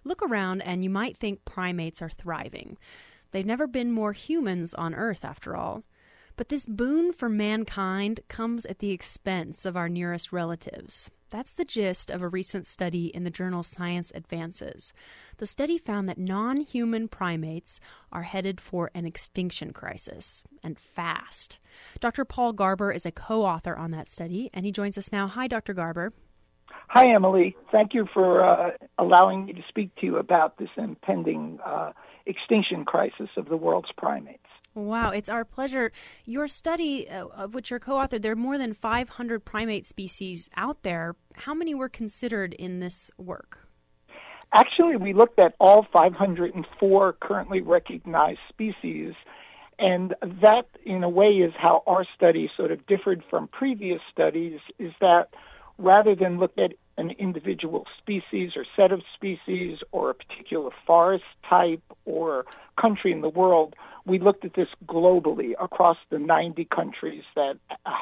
Look around and you might think primates are thriving. They've never been more humans on Earth, after all. But this boon for mankind comes at the expense of our nearest relatives. That's the gist of a recent study in the journal Science Advances. The study found that non-human primates are headed for an extinction crisis, and fast. Dr. Paul Garber is a co-author on that study, and he joins us now. Hi, Dr. Garber. Hi, Emily. Thank you for allowing me to speak to you about this impending extinction crisis of the world's primates. Wow, it's our pleasure. Your study, of which you're co-authored, there are more than 500 primate species out there. How many were considered in this work? Actually, we looked at all 504 currently recognized species, and that, in a way, is how our study sort of differed from previous studies, is that rather than look at an individual species or set of species or a particular forest type or country in the world, we looked at this globally across the 90 countries that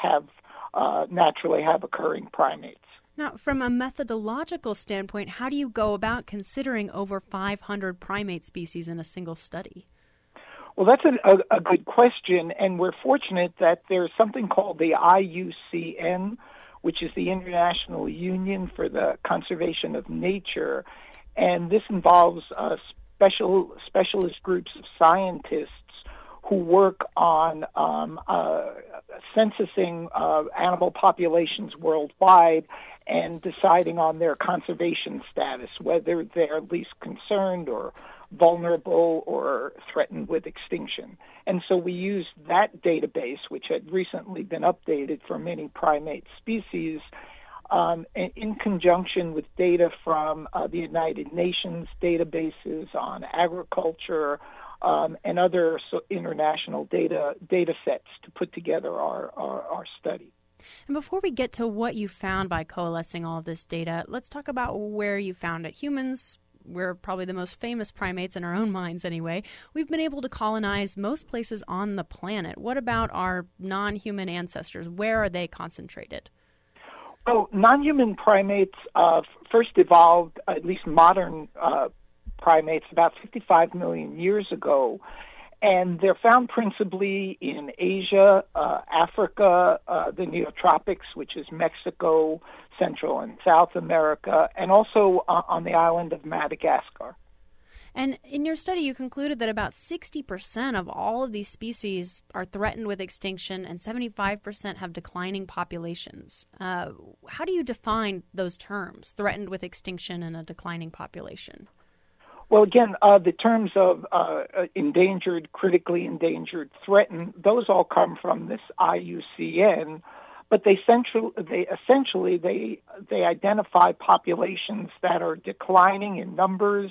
naturally have occurring primates. Now, from a methodological standpoint, how do you go about considering over 500 primate species in a single study? Well, that's a good question, and we're fortunate that there's something called the IUCN, which is the International Union for the Conservation of Nature, and this involves specialist groups of scientists who work on censusing animal populations worldwide and deciding on their conservation status, whether they're least concerned or vulnerable or threatened with extinction. And so we used that database, which had recently been updated for many primate species, in conjunction with data from the United Nations databases on agriculture and other international data sets to put together our study. And before we get to what you found by coalescing all of this data, let's talk about where you found it. Humans, we're probably the most famous primates in our own minds anyway. We've been able to colonize most places on the planet. What about our non-human ancestors? Where are they concentrated? Well, non-human primates first evolved, at least modern primates, about 55 million years ago. And they're found principally in Asia, Africa, the Neotropics, which is Mexico, Central and South America, and also on the island of Madagascar. And in your study, you concluded that about 60% of all of these species are threatened with extinction and 75% have declining populations. How do you define those terms, threatened with extinction and a declining population? Well, again, the terms of endangered, critically endangered, threatened, those all come from this IUCN, but they essentially identify populations that are declining in numbers,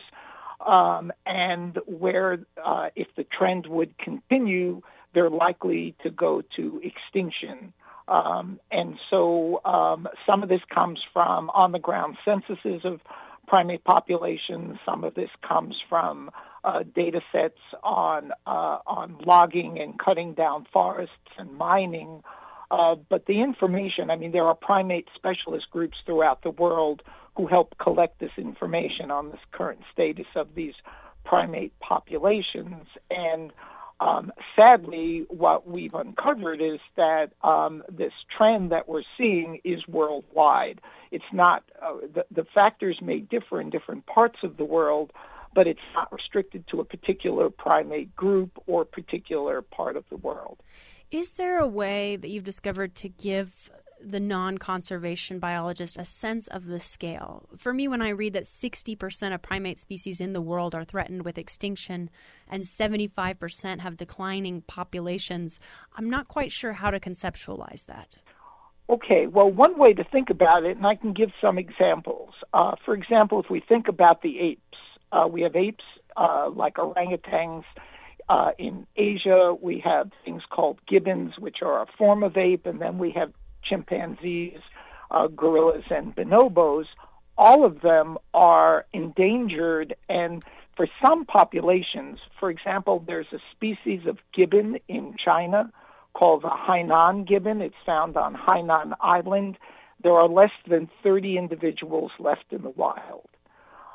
and where if the trend would continue, they're likely to go to extinction. And so some of this comes from on-the-ground censuses of primate populations. Some of this comes from data sets on logging and cutting down forests and mining. But the information, there are primate specialist groups throughout the world who help collect this information on this current status of these primate populations. And sadly, what we've uncovered is that this trend that we're seeing is worldwide. It's not, the factors may differ in different parts of the world, but it's not restricted to a particular primate group or particular part of the world. Is there a way that you've discovered to give the non-conservation biologist a sense of the scale? For me, when I read that 60% of primate species in the world are threatened with extinction and 75% have declining populations, I'm not quite sure how to conceptualize that. Okay, well, one way to think about it, and I can give some examples. For example, if we think about the apes, we have apes like orangutans. In Asia, we have things called gibbons, which are a form of ape, and then we have chimpanzees, gorillas, and bonobos. All of them are endangered, and for some populations, for example, there's a species of gibbon in China called the Hainan gibbon. It's found on Hainan Island. There are less than 30 individuals left in the wild.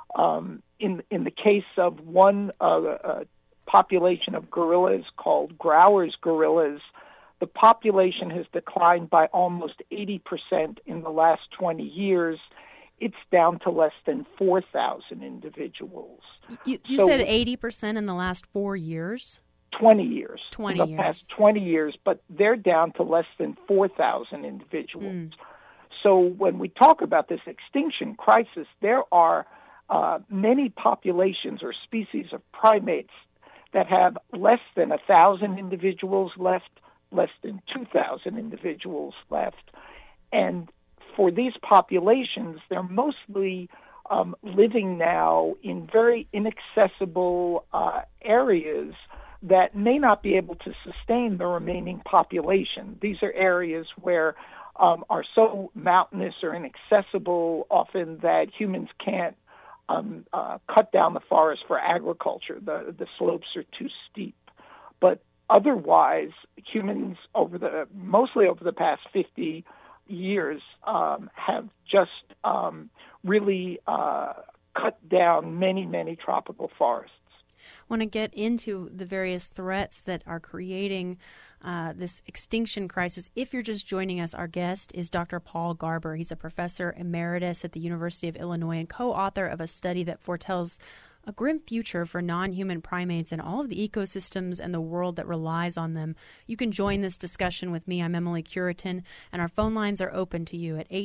In the case of one population of gorillas called Grauer's gorillas, the population has declined by almost 80% in the last 20 years. It's down to less than 4,000 individuals. You said 80% in the last 4 years? 20 years. 20 in the years. past 20 years, but they're down to less than 4,000 individuals. So when we talk about this extinction crisis, there are many populations or species of primates that have less than 1,000 individuals left, less than 2,000 individuals left. And for these populations, they're mostly living now in very inaccessible areas that may not be able to sustain the remaining population. These are areas where are so mountainous or inaccessible often that humans can't cut down the forest for agriculture. The slopes are too steep. But otherwise, humans mostly over the past 50 years have just really cut down many, many tropical forests. I want to get into the various threats that are creating this extinction crisis. If you're just joining us, our guest is Dr. Paul Garber. He's a professor emeritus at the University of Illinois and co-author of a study that foretells a grim future for non-human primates and all of the ecosystems and the world that relies on them. You can join this discussion with me. I'm Emily Curitin, and our phone lines are open to you at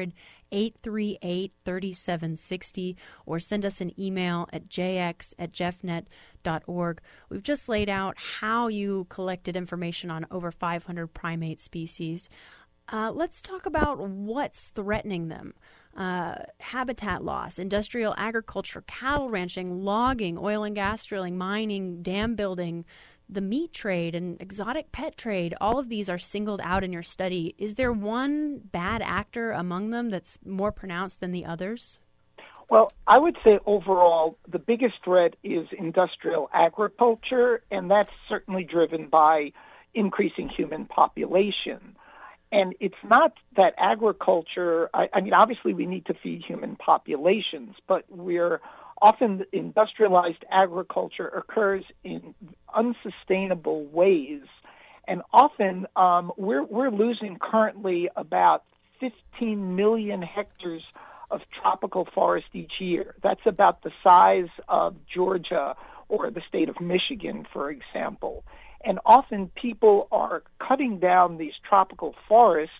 800-838-3760, or send us an email at jx@jeffnet.org. We've just laid out how you collected information on over 500 primate species. Let's talk about what's threatening them. Habitat loss, industrial agriculture, cattle ranching, logging, oil and gas drilling, mining, dam building, the meat trade, and exotic pet trade. All of these are singled out in your study. Is there one bad actor among them that's more pronounced than the others? Well, I would say overall the biggest threat is industrial agriculture, and that's certainly driven by increasing human population. And it's not that agriculture, I mean, obviously we need to feed human populations, but often industrialized agriculture occurs in unsustainable ways. And often we're losing currently about 15 million hectares of tropical forest each year. That's about the size of Georgia or the state of Michigan, for example. And often people are cutting down these tropical forests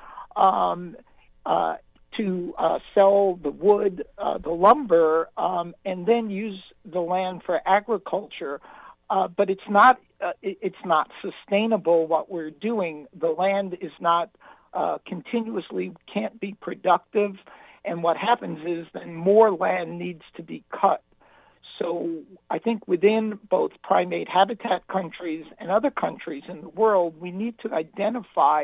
to sell the wood, the lumber, and then use the land for agriculture. But it's not sustainable what we're doing. The land is not can't be productive, and what happens is then more land needs to be cut. So I think within both primate habitat countries and other countries in the world, we need to identify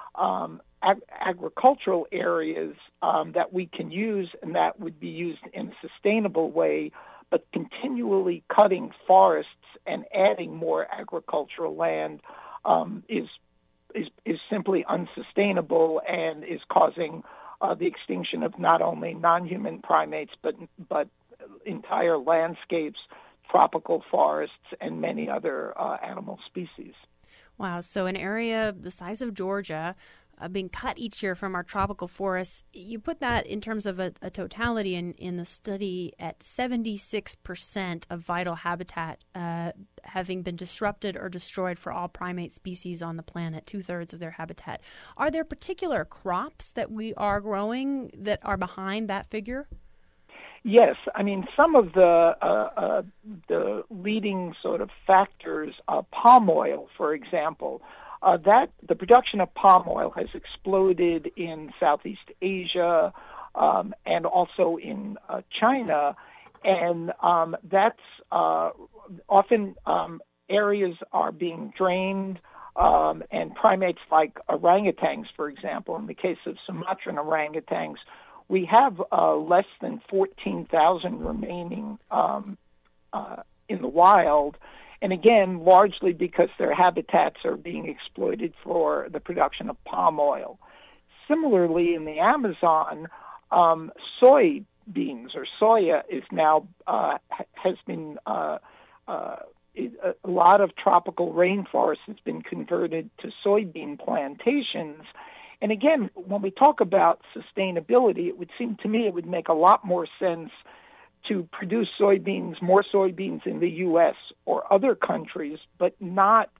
agricultural areas that we can use and that would be used in a sustainable way, but continually cutting forests and adding more agricultural land is simply unsustainable and is causing the extinction of not only non-human primates but entire landscapes, tropical forests, and many other animal species. Wow. So an area the size of Georgia being cut each year from our tropical forests, you put that in terms of a totality in the study at 76% of vital habitat having been disrupted or destroyed for all primate species on the planet, 2/3 of their habitat. Are there particular crops that we are growing that are behind that figure? Yes, I mean some of the leading sort of factors, palm oil, for example, that the production of palm oil has exploded in Southeast Asia and also in China, and that's often areas are being drained, and primates like orangutans, for example, in the case of Sumatran orangutans, we have less than 14,000 remaining in the wild, and again, largely because their habitats are being exploited for the production of palm oil. Similarly, in the Amazon, soy soybeans or soya is now has been a lot of tropical rainforest has been converted to soybean plantations. And again, when we talk about sustainability, it would seem to me it would make a lot more sense to produce more soybeans in the U.S. or other countries, but not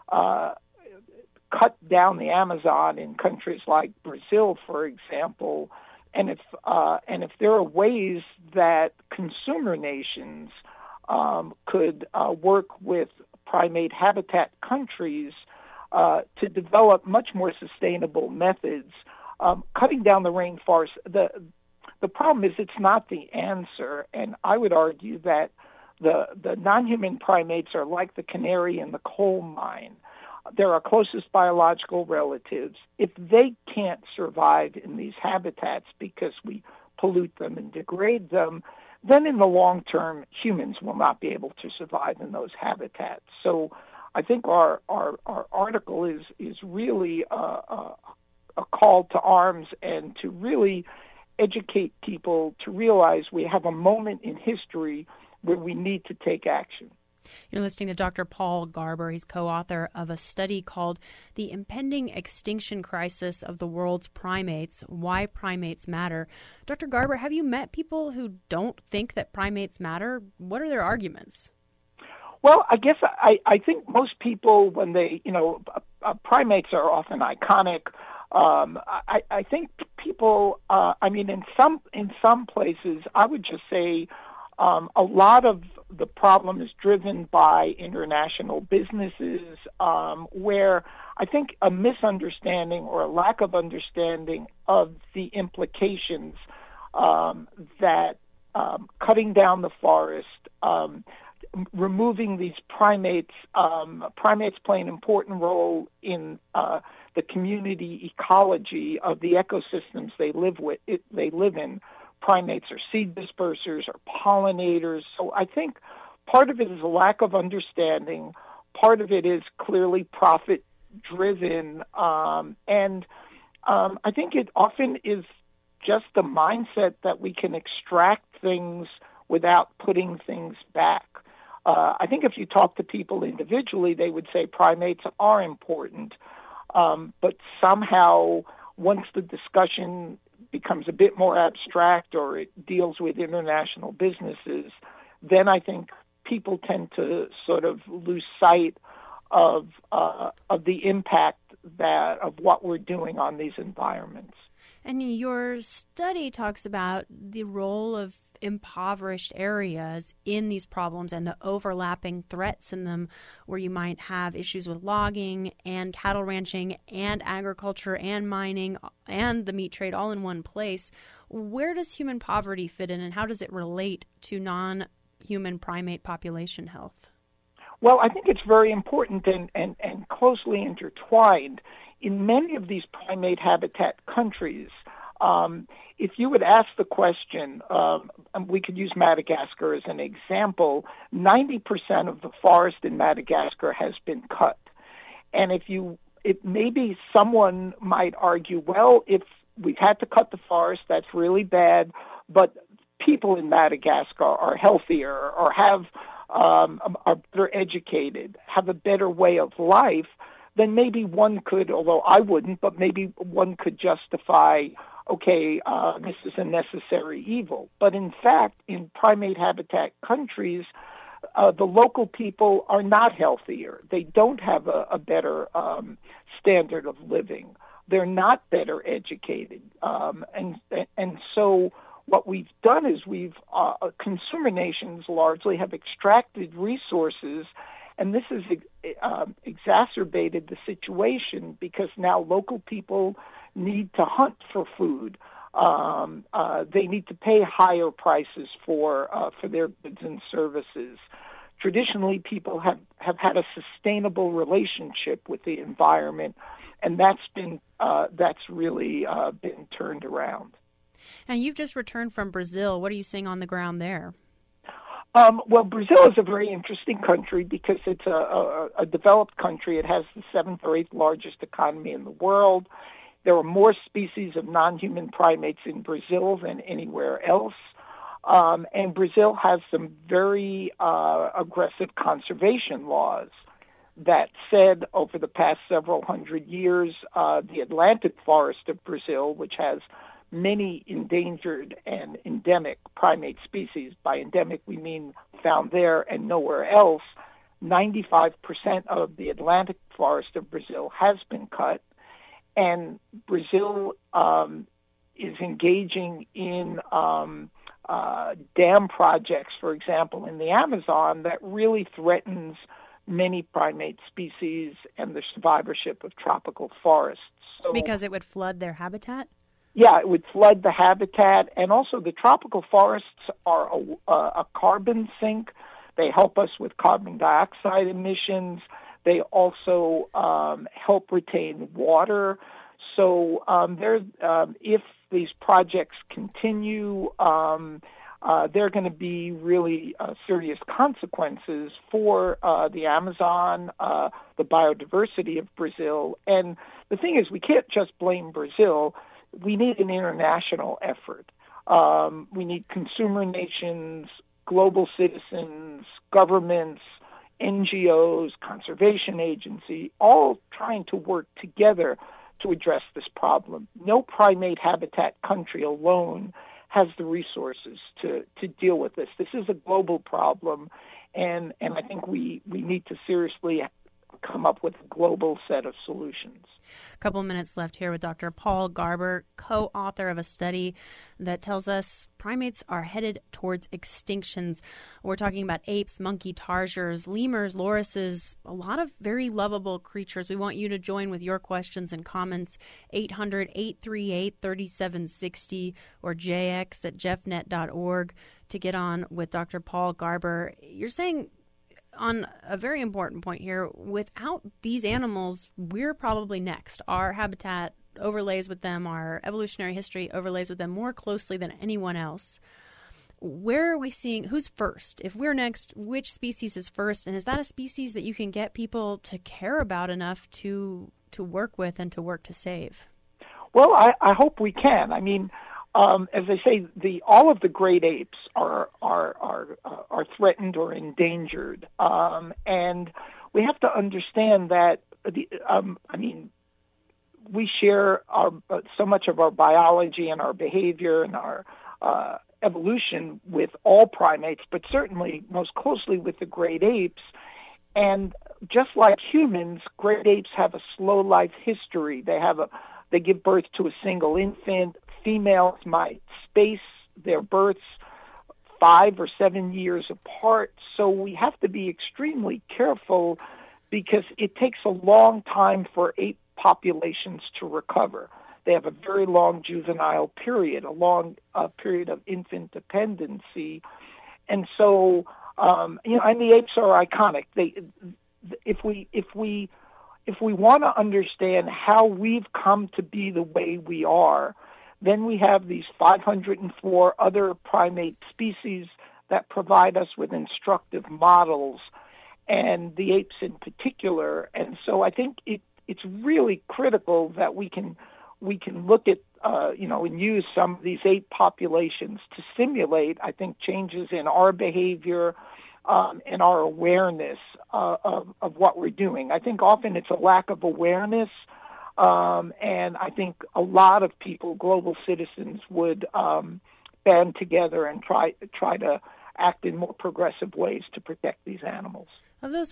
cut down the Amazon in countries like Brazil, for example. And if there are ways that consumer nations could work with primate habitat countries to develop much more sustainable methods, cutting down the rainforest. The problem is it's not the answer, and I would argue that the non-human primates are like the canary in the coal mine. They're our closest biological relatives. If they can't survive in these habitats because we pollute them and degrade them, then in the long term, humans will not be able to survive in those habitats. So I think our article is really a call to arms and to really educate people to realize we have a moment in history where we need to take action. You're listening to Dr. Paul Garber. He's co-author of a study called The Impending Extinction Crisis of the World's Primates, Why Primates Matter. Dr. Garber, have you met people who don't think that primates matter? What are their arguments? Well, I guess I think most people, when they, primates are often iconic. I think people, in some places, I would just say a lot of the problem is driven by international businesses, where I think a misunderstanding or a lack of understanding of the implications that cutting down the forest, removing these primates play an important role in the community ecology of the ecosystems they live in. Primates are seed dispersers or pollinators. So I think part of it is a lack of understanding. Part of it is clearly profit-driven. And I think it often is just the mindset that we can extract things without putting things back. I think if you talk to people individually, they would say primates are important. But somehow, once the discussion becomes a bit more abstract or it deals with international businesses, then I think people tend to sort of lose sight of the impact of what we're doing on these environments. And your study talks about the role of impoverished areas in these problems and the overlapping threats in them, where you might have issues with logging and cattle ranching and agriculture and mining and the meat trade all in one place. Where does human poverty fit in, and how does it relate to non-human primate population health? Well, I think it's very important and closely intertwined. In many of these primate habitat countries, if you would ask the question, we could use Madagascar as an example, 90% of the forest in Madagascar has been cut. And maybe someone might argue, well, if we've had to cut the forest, that's really bad, but people in Madagascar are healthier or are better educated, have a better way of life, then maybe one could, although I wouldn't, but maybe one could justify, okay, this is a necessary evil. But in fact, in primate habitat countries, the local people are not healthier. They don't have a better standard of living. They're not better educated. And so what we've done is consumer nations largely have extracted resources, and this has exacerbated the situation because now local people need to hunt for food. They need to pay higher prices for their goods and services. Traditionally, people have had a sustainable relationship with the environment, and that's really been turned around. And you've just returned from Brazil. What are you seeing on the ground there? Well, Brazil is a very interesting country because it's a developed country. It has the 7th or 8th largest economy in the world. There are more species of non-human primates in Brazil than anywhere else. And Brazil has some very aggressive conservation laws. That said, over the past several hundred years, the Atlantic forest of Brazil, which has many endangered and endemic primate species, by endemic we mean found there and nowhere else, 95% of the Atlantic forest of Brazil has been cut, and Brazil is engaging in dam projects, for example, in the Amazon that really threatens many primate species and the survivorship of tropical forests. So, because it would flood their habitat? Yeah, it would flood the habitat, and also the tropical forests are a carbon sink. They help us with carbon dioxide emissions. They also help retain water. So if these projects continue, there are going to be really serious consequences for the Amazon, the biodiversity of Brazil. And the thing is, we can't just blame Brazil. We need an international effort. We need consumer nations, global citizens, governments, NGOs, conservation agency, all trying to work together to address this problem. No primate habitat country alone has the resources to deal with this. This is a global problem, and I think we need to seriously come up with a global set of solutions. A couple of minutes left here with Dr. Paul Garber, co-author of a study that tells us primates are headed towards extinctions. We're talking about apes, monkey tarsiers, lemurs, lorises, a lot of very lovable creatures. We want you to join with your questions and comments, 800-838-3760 or jx@jeffnet.org to get on with Dr. Paul Garber. You're saying on a very important point here, without these animals, we're probably next. Our habitat overlays with them, our evolutionary history overlays with them more closely than anyone else. Where are we seeing, who's first? If we're next, which species is first? And is that a species that you can get people to care about enough to work with and to work to save? Well, I hope we can. I mean, as I say, all of the great apes are threatened or endangered, and we have to understand that. We share so much of our biology and our behavior and our evolution with all primates, but certainly most closely with the great apes. And just like humans, great apes have a slow life history. They give birth to a single infant. Females might space their births 5 or 7 years apart. So we have to be extremely careful because it takes a long time for ape populations to recover. They have a very long juvenile period, a long period of infant dependency. And so, and the apes are iconic. If we want to understand how we've come to be the way we are, then we have these 504 other primate species that provide us with instructive models, and the apes in particular. And so I think it's really critical that we can look at, and use some of these ape populations to stimulate, I think, changes in our behavior and our awareness of what we're doing. I think often it's a lack of awareness. And I think a lot of people, global citizens, would band together and try to act in more progressive ways to protect these animals. Of those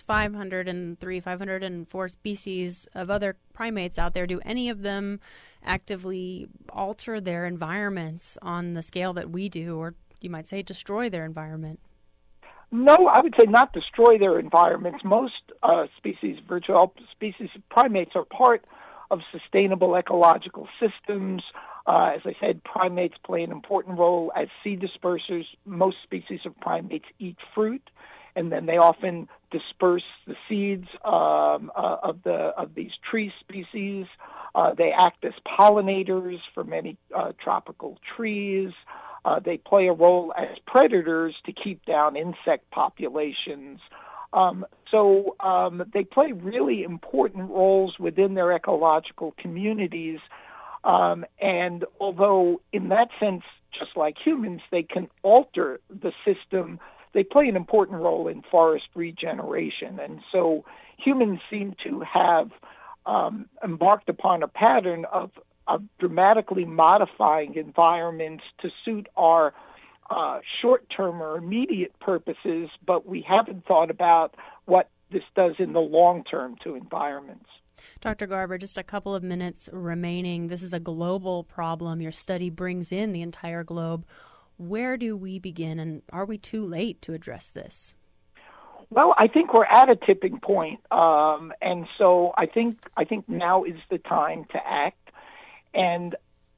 504 species of other primates out there, do any of them actively alter their environments on the scale that we do, or you might say destroy their environment? No, I would say not destroy their environments. Most virtually all species of primates are part of sustainable ecological systems. As I said, primates play an important role as seed dispersers. Most species of primates eat fruit, and then they often disperse the seeds of these tree species. They act as pollinators for many tropical trees. They play a role as predators to keep down insect populations. So they play really important roles within their ecological communities. And although in that sense just like humans, they can alter the system. They play an important role in forest regeneration. And so humans seem to have embarked upon a pattern of dramatically modifying environments to suit our short-term or immediate purposes, but we haven't thought about what this does in the long term to environments. Dr. Garber, just a couple of minutes remaining. This is a global problem. Your study brings in the entire globe. Where do we begin, and are we too late to address this? Well, I think we're at a tipping point, and so I think now is the time to act. And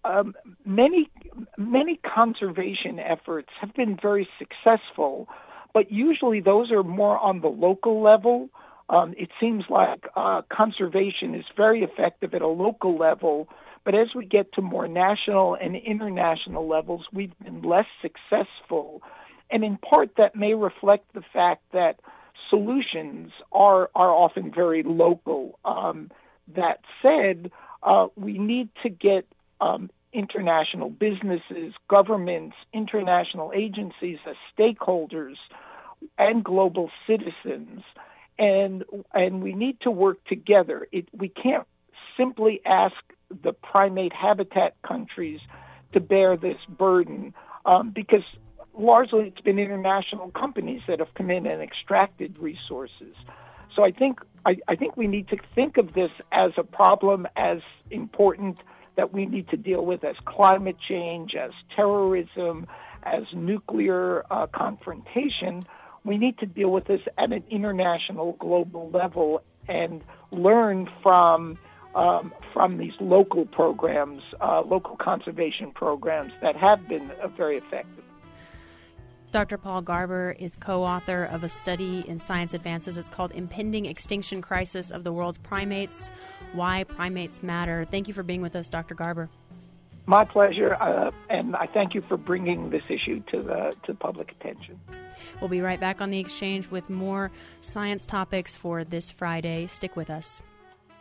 many conservation efforts have been very successful, but usually those are more on the local level. It seems like conservation is very effective at a local level, but as we get to more national and international levels, we've been less successful. And in part, that may reflect the fact that solutions are often very local. That said, we need to get international businesses, governments, international agencies as stakeholders, and global citizens, and we need to work together. We can't simply ask the primate habitat countries to bear this burden because largely it's been international companies that have come in and extracted resources. So I think we need to think of this as a problem as important that we need to deal with as climate change, as terrorism, as nuclear confrontation. We need to deal with this at an international, global level and learn from these local programs, local conservation programs that have been very effective. Dr. Paul Garber is co-author of a study in Science Advances. It's called Impending Extinction Crisis of the World's Primates, Why Primates Matter. Thank you for being with us, Dr. Garber. My pleasure, and I thank you for bringing this issue to public attention. We'll be right back on The Exchange with more science topics for this Friday. Stick with us.